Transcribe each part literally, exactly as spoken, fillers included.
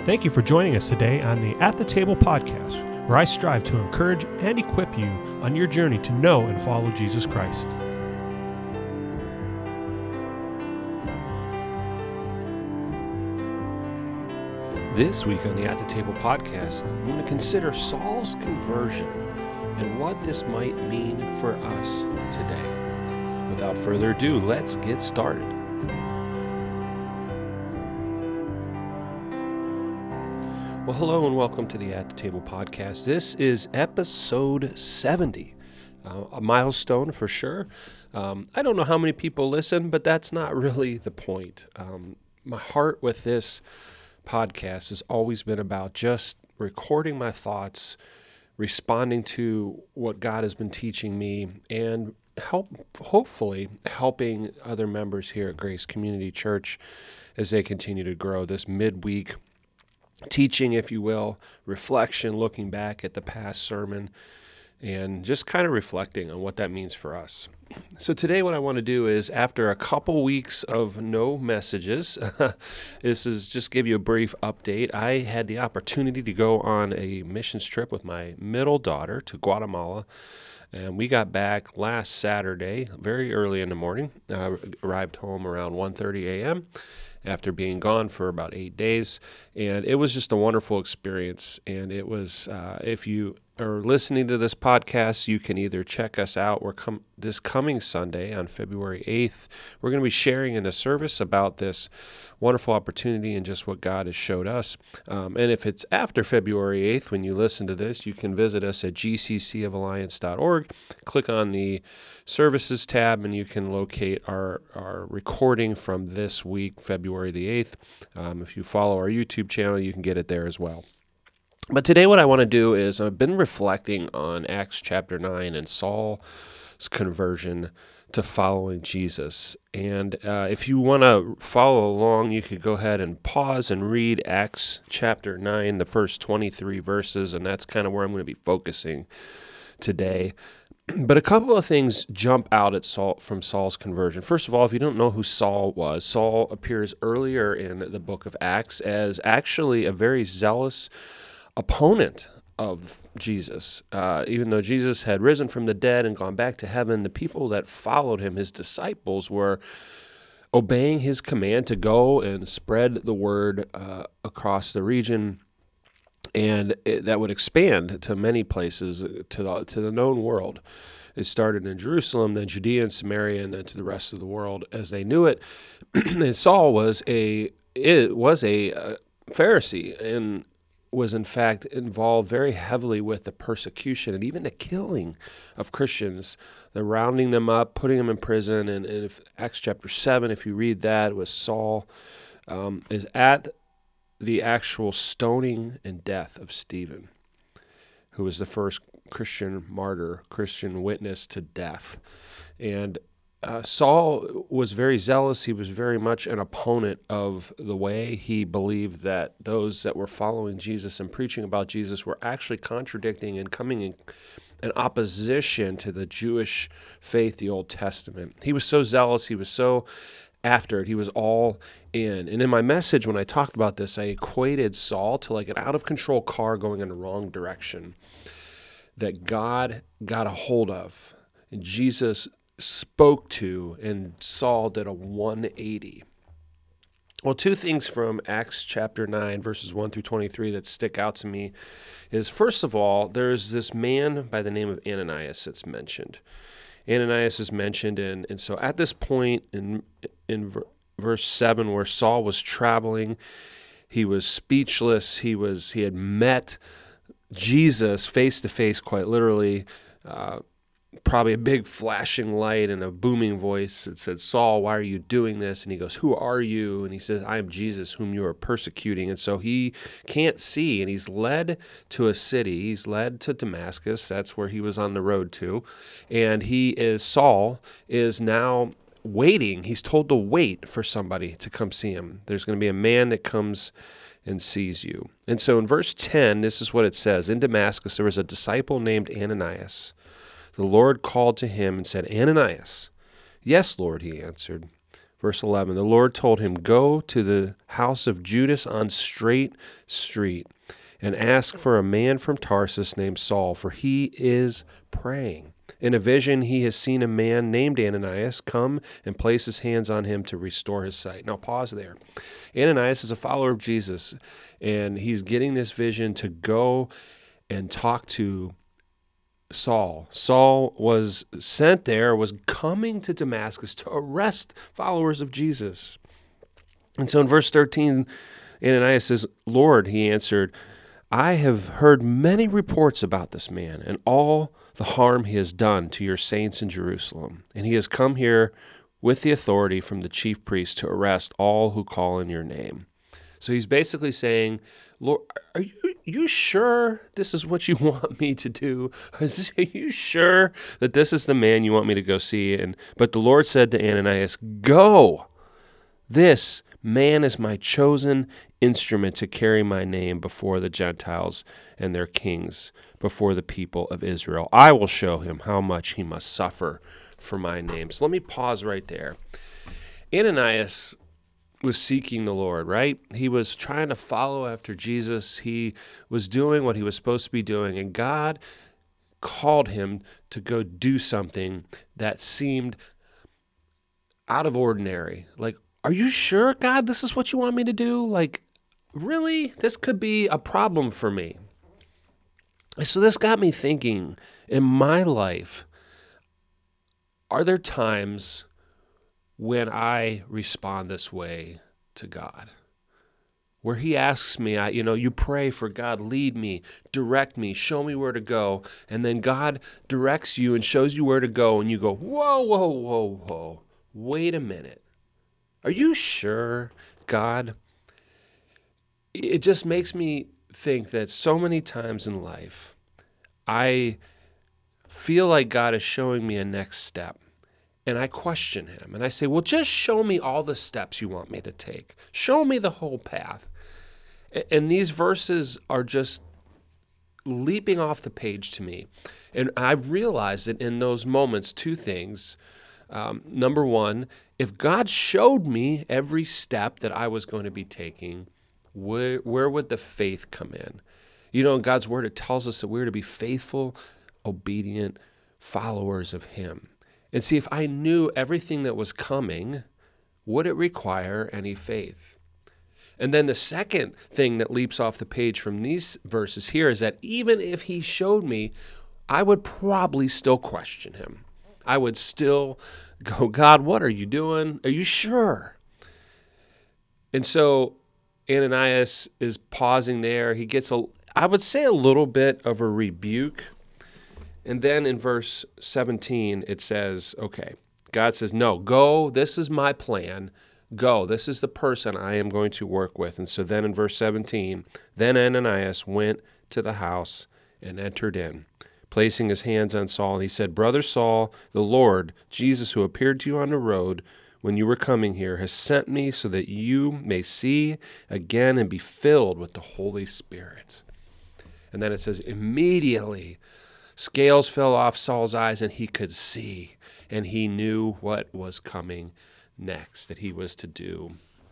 Thank you for joining us today on the At the Table podcast, where I strive to encourage and equip you on your journey to know and follow Jesus Christ. This week on the At the Table podcast, I'm going to consider Saul's conversion and what this might mean for us today. Without further ado, let's get started. Well, hello and welcome to the At the Table podcast. This is episode seventy, uh, a milestone for sure. Um, I don't know how many people listen, but that's not really the point. Um, my heart with this podcast has always been about just recording my thoughts, responding to what God has been teaching me, and help, hopefully helping other members here at Grace Community Church as they continue to grow. This midweek teaching, if you will, reflection, looking back at the past sermon, and just kind of reflecting on what that means for us. So today what I want to do is, after a couple weeks of no messages, this is just give you a brief update. I had the opportunity to go on a missions trip with my middle daughter to Guatemala, and we got back last Saturday, very early in the morning. Uh, arrived home around one thirty a.m., after being gone for about eight days. And it was just a wonderful experience. And it was, uh, if you are listening to this podcast, you can either check us out. We're com- this coming Sunday on February eighth. We're going to be sharing in a service about this wonderful opportunity and just what God has showed us. Um, and if it's after February eighth, when you listen to this, you can visit us at g c c of alliance dot org. Click on the services tab, and you can locate our, our recording from this week, February the eighth. Um, if you follow our YouTube channel, you can get it there as well. But today what I want to do is, I've been reflecting on Acts chapter nine and Saul's conversion to following Jesus. And uh, if you want to follow along, you could go ahead and pause and read Acts chapter nine, the first twenty-three verses, and that's kind of where I'm going to be focusing today. But a couple of things jump out at Saul from Saul's conversion. First of all, if you don't know who Saul was, Saul appears earlier in the book of Acts as actually a very zealous opponent of Jesus. Uh, even though Jesus had risen from the dead and gone back to heaven, the people that followed him, his disciples, were obeying his command to go and spread the word uh, across the region, and it, that would expand to many places, to the, to the known world. It started in Jerusalem, then Judea and Samaria, and then to the rest of the world as they knew it. And Saul was a it was a, a Pharisee, and was in fact involved very heavily with the persecution and even the killing of Christians, the rounding them up, putting them in prison. And, and if Acts chapter seven, if you read that, it was Saul um, is at the actual stoning and death of Stephen, who was the first Christian martyr, Christian witness to death. And Uh, Saul was very zealous. He was very much an opponent of the way. He believed that those that were following Jesus and preaching about Jesus were actually contradicting and coming in, in opposition to the Jewish faith, the Old Testament. He was so zealous. He was so after it. He was all in. And in my message, when I talked about this, I equated Saul to like an out-of-control car going in the wrong direction that God got a hold of. And Jesus spoke to, and Saul did a one eighty. Well, two things from Acts chapter nine, verses one through twenty-three that stick out to me is, first of all, there's this man by the name of Ananias that's mentioned. Ananias is mentioned, and, and so at this point in, in verse seven, where Saul was traveling, he was speechless, he was he had met Jesus face to face, quite literally, uh, probably a big flashing light and a booming voice that said, "Saul, why are you doing this?" And he goes, "Who are you?" And he says, "I am Jesus whom you are persecuting." And so he can't see, and he's led to a city. He's led to Damascus. That's where he was on the road to. And he is, Saul is now waiting. He's told to wait for somebody to come see him. There's going to be a man that comes and sees you. And so in verse ten, this is what it says. In Damascus, there was a disciple named Ananias. The Lord called to him and said, "Ananias." "Yes, Lord," he answered. Verse eleven, the Lord told him, go to the house of Judas on Straight Street and ask for a man from Tarsus named Saul, for he is praying. In a vision, he has seen a man named Ananias come and place his hands on him to restore his sight. Now, pause there. Ananias is a follower of Jesus, and he's getting this vision to go and talk to Saul. Saul was sent there, was coming to Damascus to arrest followers of Jesus. And so in verse thirteen, Ananias says, Lord, he answered, I have heard many reports about this man and all the harm he has done to your saints in Jerusalem. And he has come here with the authority from the chief priest to arrest all who call in your name. So he's basically saying, Lord, are you, you sure this is what you want me to do? Are you sure that this is the man you want me to go see? And but the Lord said to Ananias, go. This man is my chosen instrument to carry my name before the Gentiles and their kings, before the people of Israel. I will show him how much he must suffer for my name. So let me pause right there. Ananias was seeking the Lord, right? He was trying to follow after Jesus. He was doing what he was supposed to be doing, and God called him to go do something that seemed out of ordinary. Like, are you sure, God, this is what you want me to do? Like, really? This could be a problem for me. So this got me thinking, in my life, are there times when I respond this way to God, where he asks me, I, you know, you pray for God, lead me, direct me, show me where to go, and then God directs you and shows you where to go, and you go, whoa, whoa, whoa, whoa, wait a minute. Are you sure, God? It just makes me think that so many times in life, I feel like God is showing me a next step. And I question him. And I say, well, just show me all the steps you want me to take. Show me the whole path. And these verses are just leaping off the page to me. And I realize that in those moments, two things. Um, number one, if God showed me every step that I was going to be taking, where, where would the faith come in? You know, in God's word, it tells us that we're to be faithful, obedient followers of him. And see, if I knew everything that was coming, would it require any faith? And then the second thing that leaps off the page from these verses here is that even if he showed me, I would probably still question him. I would still go, God, what are you doing? Are you sure? And so Ananias is pausing there. He gets, a, I would say, a little bit of a rebuke. And then in verse seventeen, it says, okay, God says, no, go. This is my plan. Go. This is the person I am going to work with. And so then in verse seventeen, then Ananias went to the house and entered in, placing his hands on Saul. And he said, Brother Saul, the Lord, Jesus, who appeared to you on the road when you were coming here, has sent me so that you may see again and be filled with the Holy Spirit. And then it says, immediately scales fell off Saul's eyes and he could see, and he knew what was coming next that he was to do.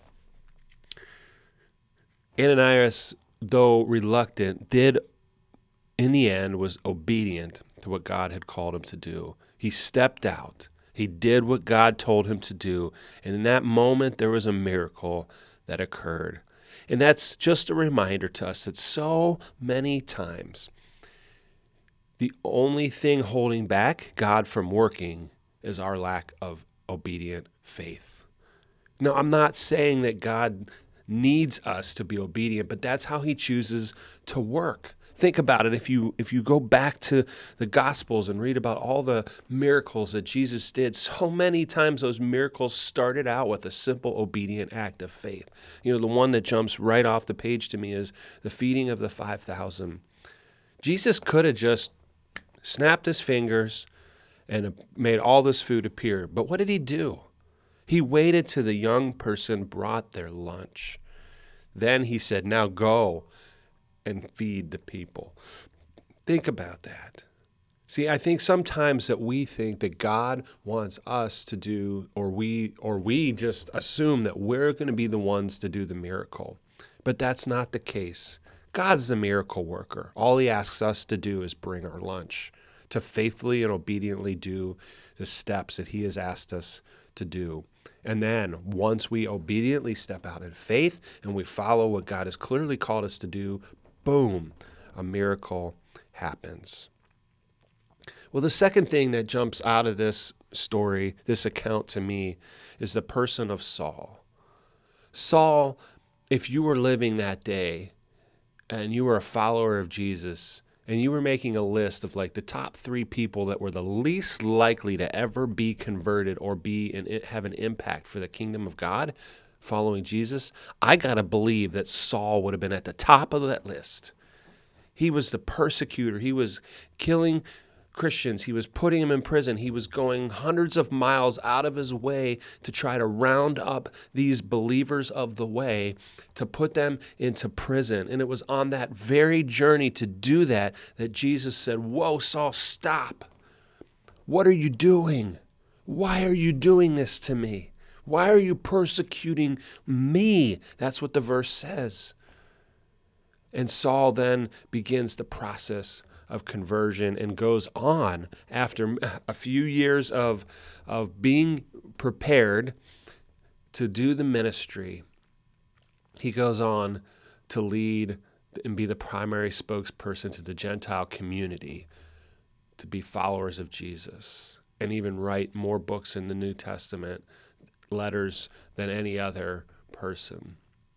Ananias, though reluctant, did in the end was obedient to what God had called him to do. He stepped out. He did what God told him to do. And in that moment, there was a miracle that occurred. And that's just a reminder to us that so many times, the only thing holding back God from working is our lack of obedient faith. Now, I'm not saying that God needs us to be obedient, but that's how he chooses to work. Think about it. If you if you go back to the Gospels and read about all the miracles that Jesus did, so many times those miracles started out with a simple, obedient act of faith. You know, the one that jumps right off the page to me is the feeding of the five thousand. Jesus could have just snapped his fingers and made all this food appear. But what did he do? He waited till the young person brought their lunch. Then he said, now go and feed the people. Think about that. See, I think sometimes that we think that God wants us to do, or we, or we just assume that we're going to be the ones to do the miracle. But that's not the case. God's the miracle worker. All he asks us to do is bring our lunch, to faithfully and obediently do the steps that he has asked us to do. And then once we obediently step out in faith and we follow what God has clearly called us to do, boom, a miracle happens. Well, the second thing that jumps out of this story, this account to me, is the person of Saul. Saul, if you were living that day and you were a follower of Jesus and you were making a list of like the top three people that were the least likely to ever be converted or be and have an impact for the kingdom of God following Jesus, I got to believe that Saul would have been at the top of that list. He was the persecutor. He was killing Christians. He was putting them in prison. He was going hundreds of miles out of his way to try to round up these believers of the way, to put them into prison. And it was on that very journey to do that that Jesus said, "Whoa, Saul, stop. What are you doing? Why are you doing this to me? Why are you persecuting me?" That's what the verse says. And Saul then begins the process of conversion and goes on after a few years of, of being prepared to do the ministry. He goes on to lead and be the primary spokesperson to the Gentile community, to be followers of Jesus, and even write more books in the New Testament, letters, than any other person.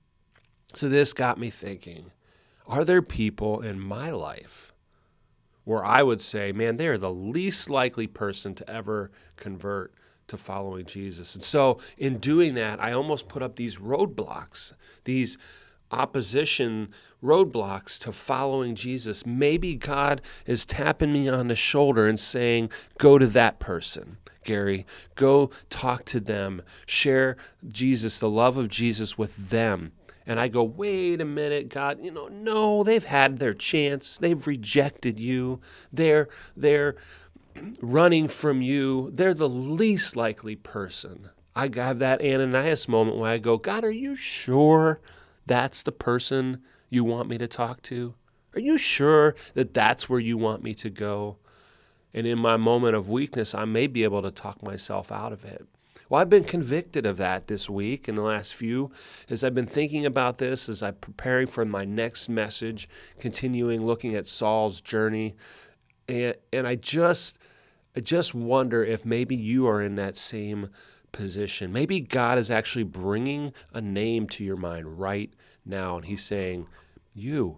So this got me thinking, are there people in my life where I would say, man, they're the least likely person to ever convert to following Jesus? And so in doing that, I almost put up these roadblocks, these opposition roadblocks to following Jesus. Maybe God is tapping me on the shoulder and saying, go to that person, Gary. Go talk to them. Share Jesus, the love of Jesus with them. And I go, wait a minute, God, you know, no, they've had their chance. They've rejected you. They're, they're running from you. They're the least likely person. I have that Ananias moment where I go, God, are you sure that's the person you want me to talk to? Are you sure that that's where you want me to go? And in my moment of weakness, I may be able to talk myself out of it. Well, I've been convicted of that this week in the last few, as I've been thinking about this, as I'm preparing for my next message, continuing looking at Saul's journey. And, and I just, I just wonder if maybe you are in that same position. Maybe God is actually bringing a name to your mind right now, and he's saying, you,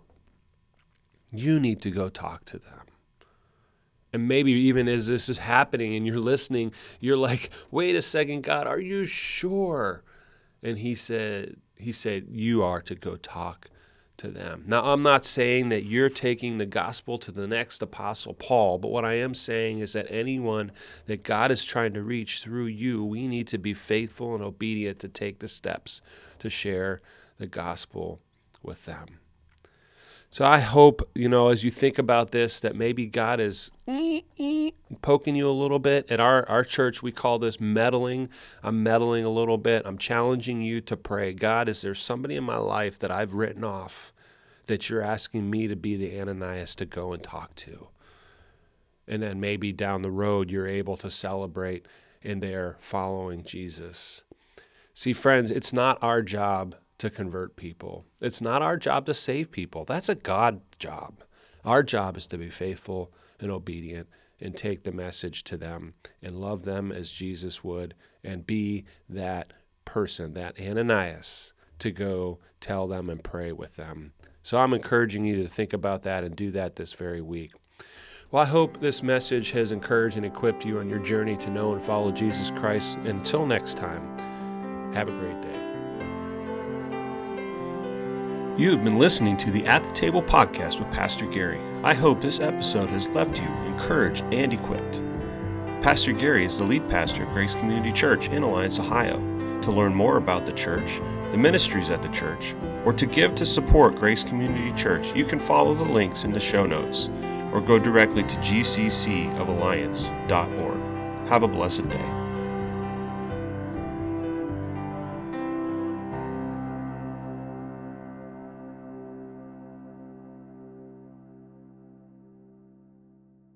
you need to go talk to them. And maybe even as this is happening and you're listening, you're like, wait a second, God, are you sure? And he said, he said, you are to go talk to them. Now, I'm not saying that you're taking the gospel to the next Apostle Paul, but what I am saying is that anyone that God is trying to reach through you, we need to be faithful and obedient to take the steps to share the gospel with them. So I hope, you know, as you think about this, that maybe God is poking you a little bit. At our, our church, we call this meddling. I'm meddling a little bit. I'm challenging you to pray. God, is there somebody in my life that I've written off that you're asking me to be the Ananias to go and talk to? And then maybe down the road, you're able to celebrate in their following Jesus. See, friends, it's not our job to convert people. It's not our job to save people. That's a God job. Our job is to be faithful and obedient and take the message to them and love them as Jesus would and be that person, that Ananias, to go tell them and pray with them. So I'm encouraging you to think about that and do that this very week. Well, I hope this message has encouraged and equipped you on your journey to know and follow Jesus Christ. Until next time, have a great day. You have been listening to the At the Table podcast with Pastor Gary. I hope this episode has left you encouraged and equipped. Pastor Gary is the lead pastor at Grace Community Church in Alliance, Ohio. To learn more about the church, the ministries at the church, or to give to support Grace Community Church, you can follow the links in the show notes, or go directly to g c c of alliance dot org. Have a blessed day.